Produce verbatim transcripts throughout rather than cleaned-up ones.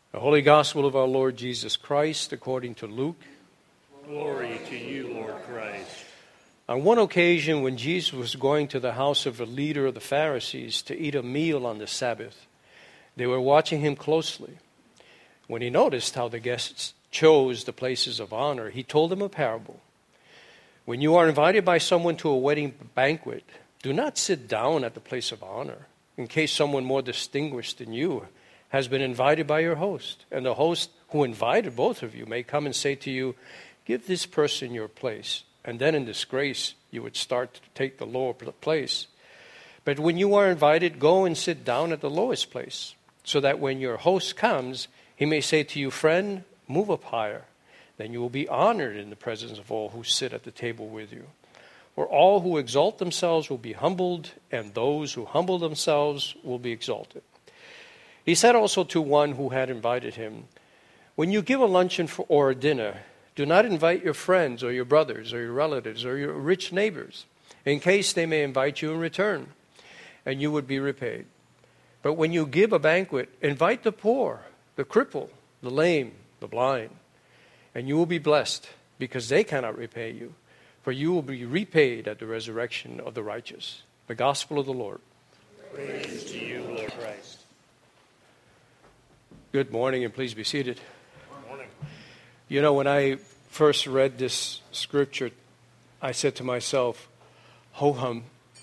The Holy Gospel of our Lord Jesus Christ according to Luke. Glory to you, Lord Christ. On one occasion when Jesus was going to the house of a leader of the Pharisees to eat a meal on the Sabbath, they were watching him closely. When he noticed how the guests chose the places of honor, he told them a parable. When you are invited by someone to a wedding banquet, do not sit down at the place of honor, in case someone more distinguished than you has been invited by your host. And the host who invited both of you may come and say to you, give this person your place. And then in disgrace, you would start to take the lower place. But when you are invited, go and sit down at the lowest place, so that when your host comes, he may say to you, friend, move up higher. Then you will be honored in the presence of all who sit at the table with you. For all who exalt themselves will be humbled, and those who humble themselves will be exalted. He said also to one who had invited him, when you give a luncheon for, or a dinner, do not invite your friends or your brothers or your relatives or your rich neighbors, in case they may invite you in return, and you would be repaid. But when you give a banquet, invite the poor, the crippled, the lame, the blind, and you will be blessed, because they cannot repay you, for you will be repaid at the resurrection of the righteous. The Gospel of the Lord. Praise to you, Lord Christ. Good morning, and please be seated. Good morning. You know, when I first read this scripture, I said to myself, ho-hum.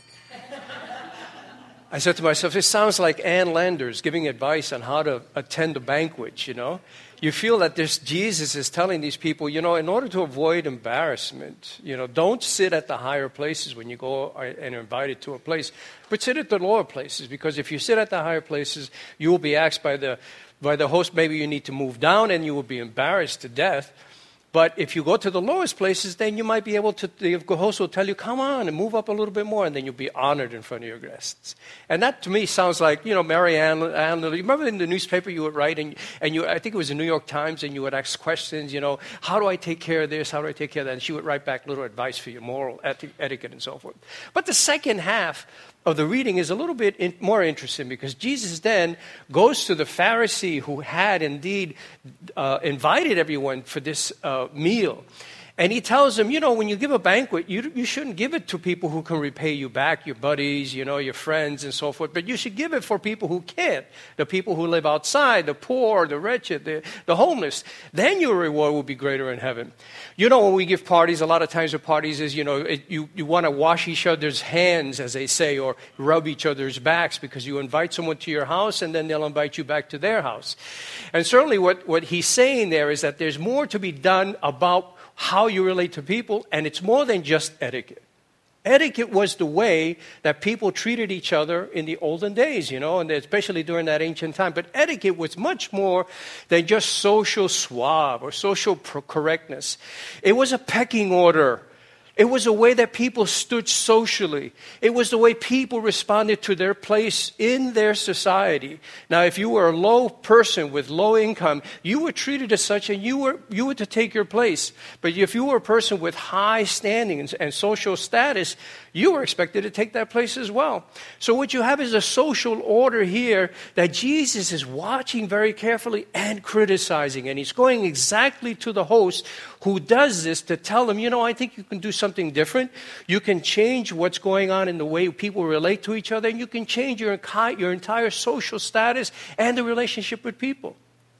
I said to myself, it sounds like Ann Landers giving advice on how to attend a banquet, you know. You feel that this Jesus is telling these people, you know, in order to avoid embarrassment, you know, don't sit at the higher places when you go and are invited to a place, but sit at the lower places, because if you sit at the higher places, you will be asked by the by the host, maybe you need to move down and you will be embarrassed to death. But if you go to the lowest places, then you might be able to, the host will tell you, come on and move up a little bit more, and then you'll be honored in front of your guests. And that to me sounds like, you know, Mary Ann, Ann you remember in the newspaper you would write, and, and you, I think it was the New York Times, and you would ask questions, you know, how do I take care of this, how do I take care of that? And she would write back little advice for your moral etiquette and so forth. But the second half of the reading is a little bit in, more interesting, because Jesus then goes to the Pharisee who had indeed uh, invited everyone for this uh, meal. And he tells him, you know, when you give a banquet, you, you shouldn't give it to people who can repay you back, your buddies, you know, your friends and so forth. But you should give it for people who can't, the people who live outside, the poor, the wretched, the, the homeless. Then your reward will be greater in heaven. You know, when we give parties, a lot of times the parties is, you know, it, you, you want to wash each other's hands, as they say, or rub each other's backs, because you invite someone to your house and then they'll invite you back to their house. And certainly what, what he's saying there is that there's more to be done about how you relate to people, and it's more than just etiquette. Etiquette was the way that people treated each other in the olden days, you know, and especially during that ancient time. But etiquette was much more than just social suave or social correctness. It was a pecking order. It was a way that people stood socially. It was the way people responded to their place in their society. Now, if you were a low person with low income, you were treated as such, and you were you were to take your place. But if you were a person with high standing and, and social status, you were expected to take that place as well. So what you have is a social order here that Jesus is watching very carefully and criticizing. And he's going exactly to the host who does this to tell him, you know, I think you can do something different. You can change what's going on in the way people relate to each other, and you can change your, your entire social status and the relationship with people.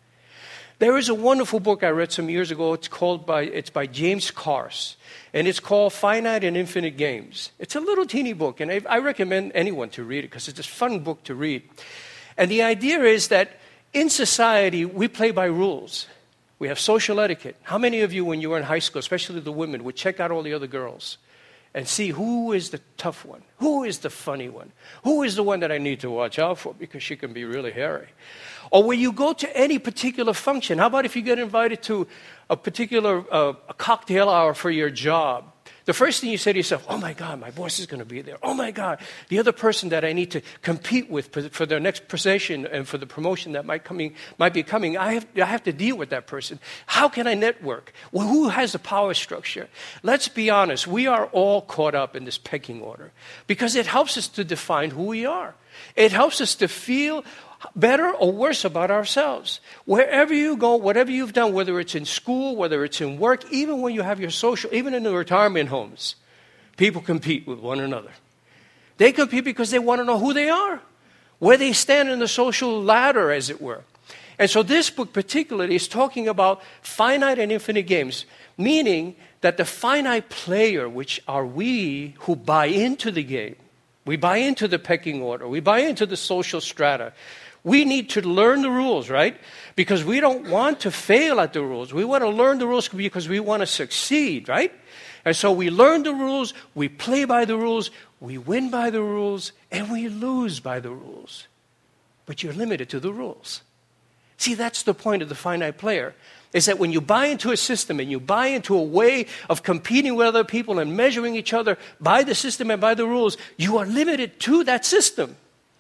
There is a wonderful book I read some years ago. It's called by it's by James Carse, and it's called Finite and Infinite Games. It's a little teeny book, and I, I recommend anyone to read it because it's a fun book to read. And the idea is that in society, we play by rules. We have social etiquette. How many of you, when you were in high school, especially the women, would check out all the other girls and see who is the tough one, who is the funny one, who is the one that I need to watch out for because she can be really hairy? Or when you go to any particular function, how about if you get invited to a particular uh, a cocktail hour for your job? The first thing you say to yourself, oh my God, my boss is going to be there. Oh my God, the other person that I need to compete with for their next position and for the promotion that might coming might be coming, I have, I have to deal with that person. How can I network? Well, who has the power structure? Let's be honest, we are all caught up in this pecking order because it helps us to define who we are. It helps us to feel better or worse about ourselves. Wherever you go, whatever you've done, whether it's in school, whether it's in work, even when you have your social, even in the retirement homes, people compete with one another. They compete because they want to know who they are, where they stand in the social ladder, as it were. And so this book particularly is talking about finite and infinite games, meaning that the finite player, which are we who buy into the game, we buy into the pecking order, we buy into the social strata. We need to learn the rules, right? Because we don't want to fail at the rules. We want to learn the rules because we want to succeed, right? And so we learn the rules, we play by the rules, we win by the rules, and we lose by the rules. But you're limited to the rules. See, that's the point of the finite player, is that when you buy into a system and you buy into a way of competing with other people and measuring each other by the system and by the rules, you are limited to that system.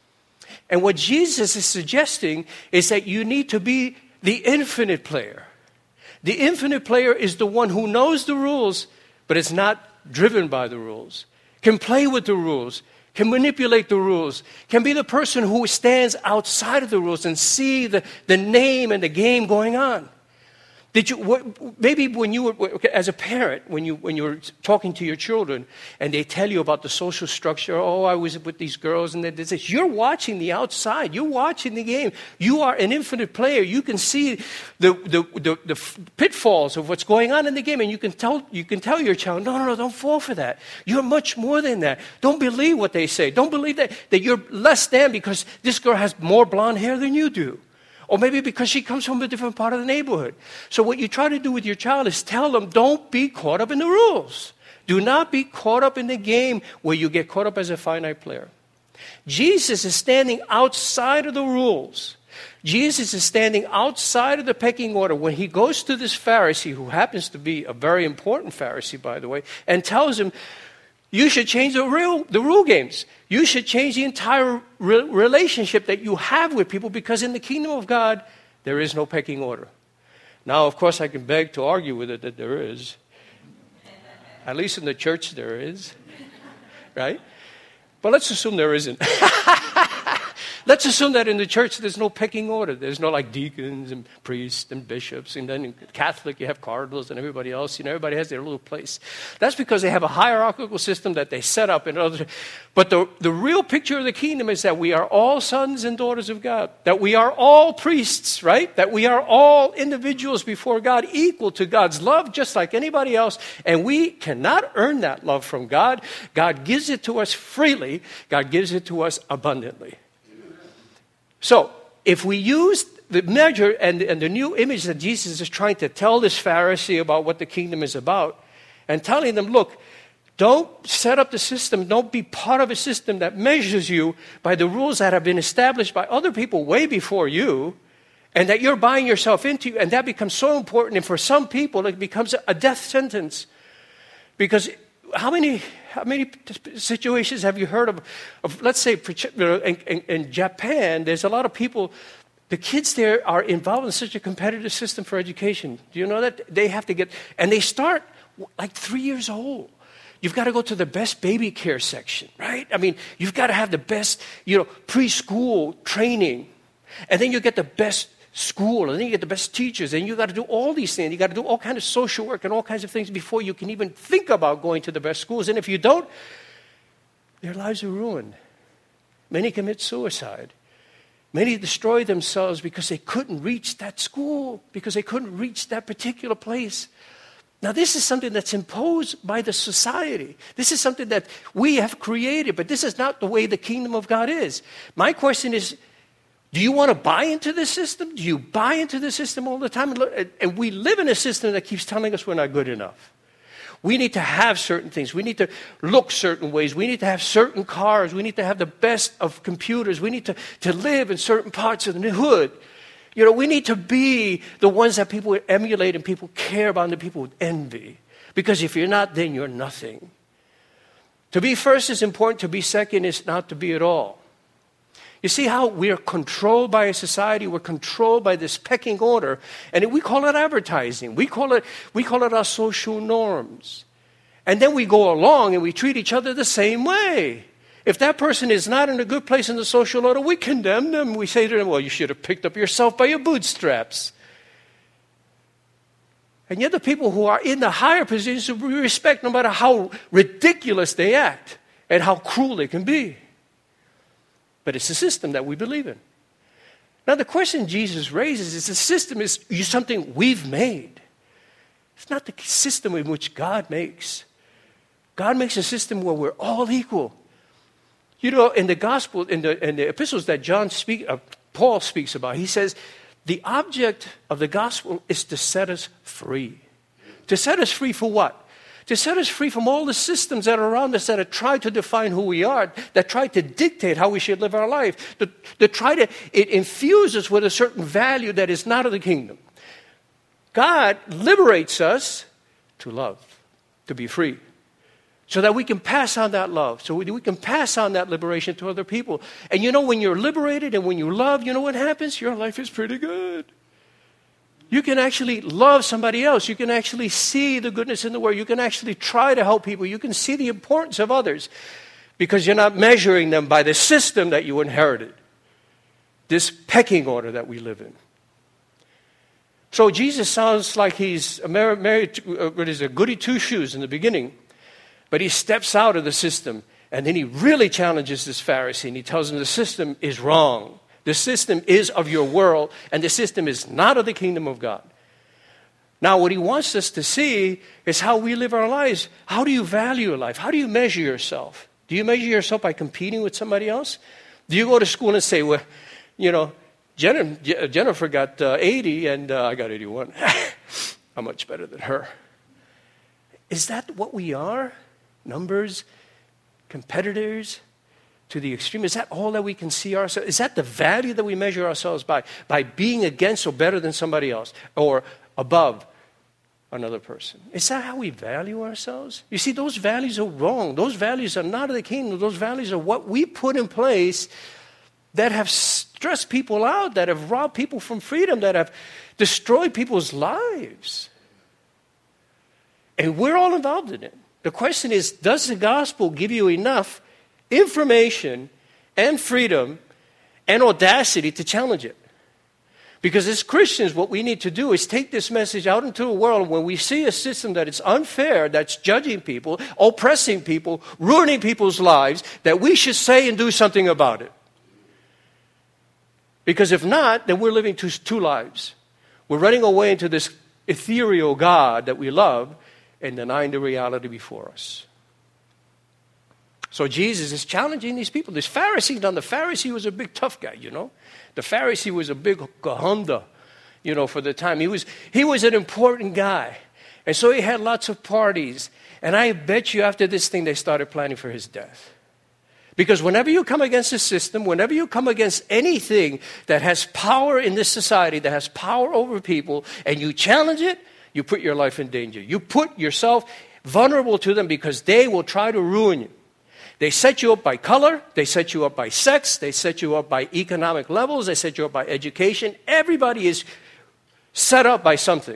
And what Jesus is suggesting is that you need to be the infinite player. The infinite player is the one who knows the rules, but is not driven by the rules, can play with the rules, can manipulate the rules, can be the person who stands outside of the rules and see the, the name and the game going on. Did you, what, maybe when you were, as a parent, when you, when you were talking to your children and they tell you about the social structure, oh, I was with these girls and they did this, you're watching the outside, you're watching the game. You are an infinite player. You can see the, the, the, the pitfalls of what's going on in the game, and you can tell, you can tell your child, no, no, no, don't fall for that. You're much more than that. Don't believe what they say. Don't believe that, that you're less than because this girl has more blonde hair than you do. Or maybe because she comes from a different part of the neighborhood. So what you try to do with your child is tell them, don't be caught up in the rules. Do not be caught up in the game where you get caught up as a finite player. Jesus is standing outside of the rules. Jesus is standing outside of the pecking order when he goes to this Pharisee, who happens to be a very important Pharisee, by the way, and tells him, you should change the real the rule games. You should change the entire re- relationship that you have with people, because in the kingdom of God, there is no pecking order. Now, of course, I can beg to argue with it that there is. At least in the church there is. Right? But let's assume there isn't. Let's assume that in the church there's no pecking order. There's no like deacons and priests and bishops. And then in Catholic you have cardinals and everybody else. You know, everybody has their little place. That's because they have a hierarchical system that they set up. In other, but the, the real picture of the kingdom is that we are all sons and daughters of God. That we are all priests, right? That we are all individuals before God, equal to God's love, just like anybody else. And we cannot earn that love from God. God gives it to us freely. God gives it to us abundantly. So, if we use the measure and, and the new image that Jesus is trying to tell this Pharisee about what the kingdom is about, and telling them, look, don't set up the system, don't be part of a system that measures you by the rules that have been established by other people way before you, and that you're buying yourself into, and that becomes so important, and for some people it becomes a death sentence. Because how many... How many situations have you heard of, of let's say, in, in, in Japan, there's a lot of people, the kids there are involved in such a competitive system for education. Do you know that? They have to get, and they start like three years old. You've got to go to the best baby care section, right? I mean, you've got to have the best, you know, preschool training. And then you get the best school, and then you get the best teachers, and you got to do all these things. You got to do all kinds of social work and all kinds of things before you can even think about going to the best schools. And if you don't, their lives are ruined. Many commit suicide. Many destroy themselves because they couldn't reach that school, because they couldn't reach that particular place. Now, this is something that's imposed by the society. This is something that we have created, but this is not the way the kingdom of God is. My question is, do you want to buy into this system? Do you buy into the system all the time? And we live in a system that keeps telling us we're not good enough. We need to have certain things. We need to look certain ways. We need to have certain cars. We need to have the best of computers. We need to, to live in certain parts of the hood. You know, we need to be the ones that people would emulate and people care about and the people would envy. Because if you're not, then you're nothing. To be first is important. To be second is not to be at all. You see how we are controlled by a society, we're controlled by this pecking order, and we call it advertising. We call it, we call it our social norms. And then we go along and we treat each other the same way. If that person is not in a good place in the social order, we condemn them. We say to them, well, you should have picked up yourself by your bootstraps. And yet the people who are in the higher positions, we respect no matter how ridiculous they act and how cruel they can be. But it's a system that we believe in. Now the question Jesus raises is the system is something we've made. It's not the system in which God makes. God makes a system where we're all equal. You know, in the gospel, in the, in the epistles that John speak, uh, Paul speaks about, he says, the object of the gospel is to set us free. To set us free for what? To set us free from all the systems that are around us that have tried to define who we are, that try to dictate how we should live our life, that, that try to it infuse us with a certain value that is not of the kingdom. God liberates us to love, to be free, so that we can pass on that love, so we, we can pass on that liberation to other people. And you know, when you're liberated and when you love, you know what happens? Your life is pretty good. You can actually love somebody else. You can actually see the goodness in the world. You can actually try to help people. You can see the importance of others because you're not measuring them by the system that you inherited, this pecking order that we live in. So Jesus sounds like he's married to, uh, what is a goody two-shoes in the beginning, but he steps out of the system, and then he really challenges this Pharisee, and he tells him the system is wrong. The system is of your world, and the system is not of the kingdom of God. Now, what he wants us to see is how we live our lives. How do you value your life? How do you measure yourself? Do you measure yourself by competing with somebody else? Do you go to school and say, well, you know, Jennifer, Jennifer got uh, eighty, and uh, I got eighty-one. I'm much better than her. Is that what we are? Numbers? Competitors? To the extreme? Is that all that we can see ourselves? Is that the value that we measure ourselves by? By being against or better than somebody else or above another person? Is that how we value ourselves? You see, those values are wrong. Those values are not of the kingdom. Those values are what we put in place that have stressed people out, that have robbed people from freedom, that have destroyed people's lives. And we're all involved in it. The question is, does the gospel give you enough information and freedom and audacity to challenge it? Because as Christians, what we need to do is take this message out into the world when we see a system that is unfair, that's judging people, oppressing people, ruining people's lives, that we should say and do something about it. Because if not, then we're living two, two lives. We're running away into this ethereal God that we love and denying the reality before us. So Jesus is challenging these people. This Pharisee, now the Pharisee was a big tough guy, you know. The Pharisee was a big gahunda, you know, for the time. He was, he was an important guy. And so he had lots of parties. And I bet you after this thing, they started planning for his death. Because whenever you come against a system, whenever you come against anything that has power in this society, that has power over people, and you challenge it, you put your life in danger. You put yourself vulnerable to them because they will try to ruin you. They set you up by color, they set you up by sex, they set you up by economic levels, they set you up by education. Everybody is set up by something.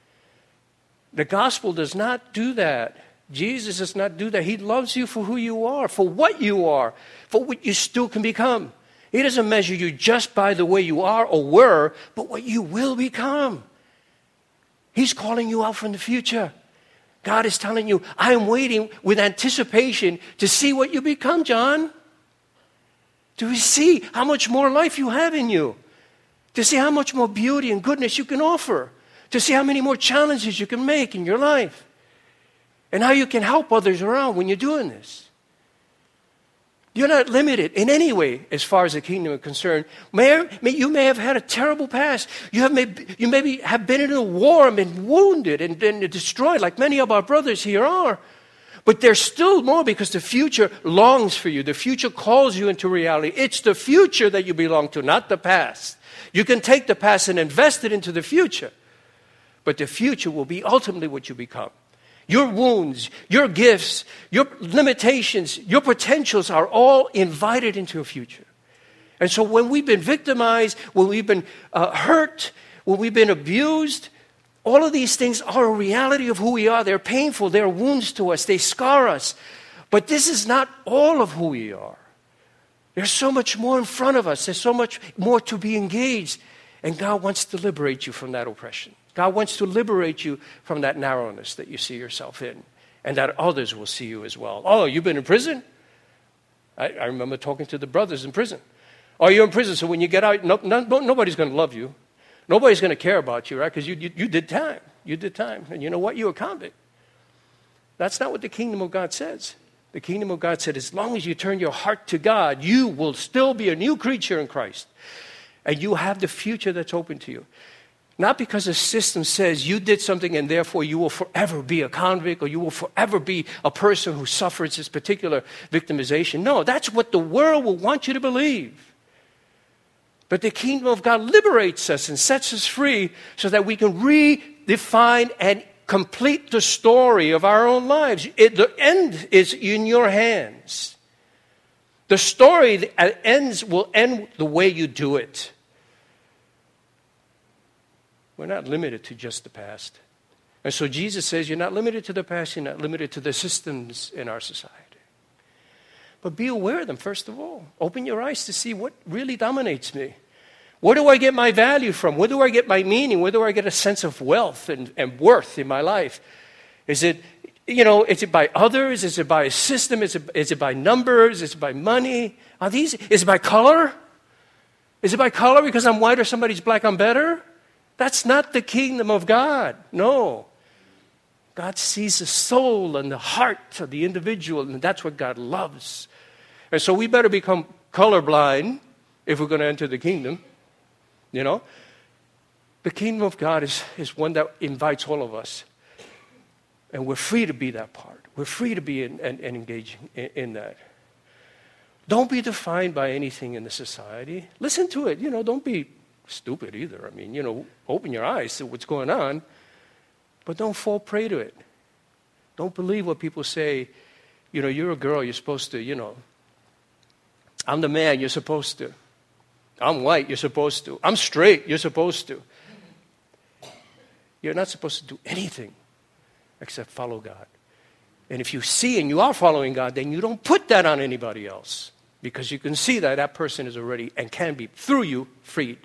The gospel does not do that. Jesus does not do that. He loves you for who you are, for what you are, for what you still can become. He doesn't measure you just by the way you are or were, but what you will become. He's calling you out from the future. God is telling you, I am waiting with anticipation to see what you become, John. To see how much more life you have in you. To see how much more beauty and goodness you can offer. To see how many more challenges you can make in your life. And how you can help others around when you're doing this. You're not limited in any way as far as the kingdom is concerned. May, may, you may have had a terrible past. You, have may, you maybe have been in a war and been wounded and been destroyed like many of our brothers here are. But there's still more because the future longs for you. The future calls you into reality. It's the future that you belong to, not the past. You can take the past and invest it into the future. But the future will be ultimately what you become. Your wounds, your gifts, your limitations, your potentials are all invited into a future. And so when we've been victimized, when we've been uh, hurt, when we've been abused, all of these things are a reality of who we are. They're painful. They're wounds to us. They scar us. But this is not all of who we are. There's so much more in front of us. There's so much more to be engaged. And God wants to liberate you from that oppression. God wants to liberate you from that narrowness that you see yourself in, and that others will see you as well. Oh, you've been in prison? I, I remember talking to the brothers in prison. Oh, you're in prison, so when you get out, no, no, nobody's going to love you. Nobody's going to care about you, right? Because you, you, you did time. You did time. And you know what? You're a convict. That's not what the kingdom of God says. The kingdom of God said, as long as you turn your heart to God, you will still be a new creature in Christ. And you have the future that's open to you. Not because the system says you did something and therefore you will forever be a convict or you will forever be a person who suffers this particular victimization. No, that's what the world will want you to believe. But the kingdom of God liberates us and sets us free so that we can redefine and complete the story of our own lives. It, the end is in your hands. The story that ends will end the way you do it. We're not limited to just the past. And so Jesus says you're not limited to the past, you're not limited to the systems in our society. But be aware of them, first of all. Open your eyes to see what really dominates me. Where do I get my value from? Where do I get my meaning? Where do I get a sense of wealth and, and worth in my life? Is it, you know, is it by others? Is it by a system? Is it, is it by numbers? Is it by money? Are these, is it by color? Is it by color because I'm white or somebody's black, I'm better? That's not the kingdom of God. No. God sees the soul and the heart of the individual, and that's what God loves. And so we better become colorblind if we're going to enter the kingdom. You know? The kingdom of God is, is one that invites all of us. And we're free to be that part. We're free to be in, and, and engaging in, in that. Don't be defined by anything in the society. Listen to it. You know, don't be stupid either. I mean, you know, open your eyes to what's going on, but don't fall prey to it. Don't believe what people say. You know, you're a girl, you're supposed to, you know, I'm the man, you're supposed to. I'm white, you're supposed to. I'm straight, you're supposed to. You're not supposed to do anything except follow God. And if you see and you are following God, then you don't put that on anybody else, because you can see that that person is already and can be, through you, freed.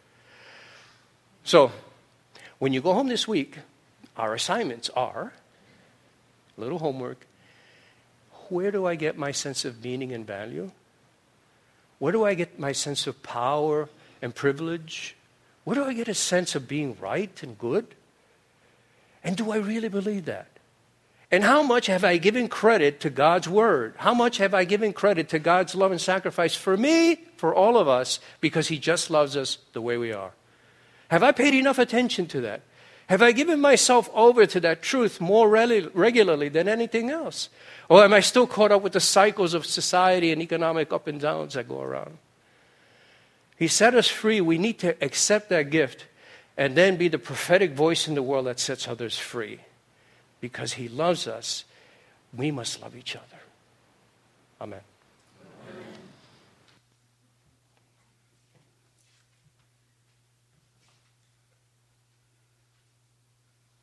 So, when you go home this week, our assignments are, a little homework, where do I get my sense of meaning and value? Where do I get my sense of power and privilege? Where do I get a sense of being right and good? And do I really believe that? And how much have I given credit to God's word? How much have I given credit to God's love and sacrifice for me, for all of us, because he just loves us the way we are? Have I paid enough attention to that? Have I given myself over to that truth more re- regularly than anything else? Or am I still caught up with the cycles of society and economic up and downs that go around? He set us free. We need to accept that gift and then be the prophetic voice in the world that sets others free. Because he loves us, we must love each other. Amen.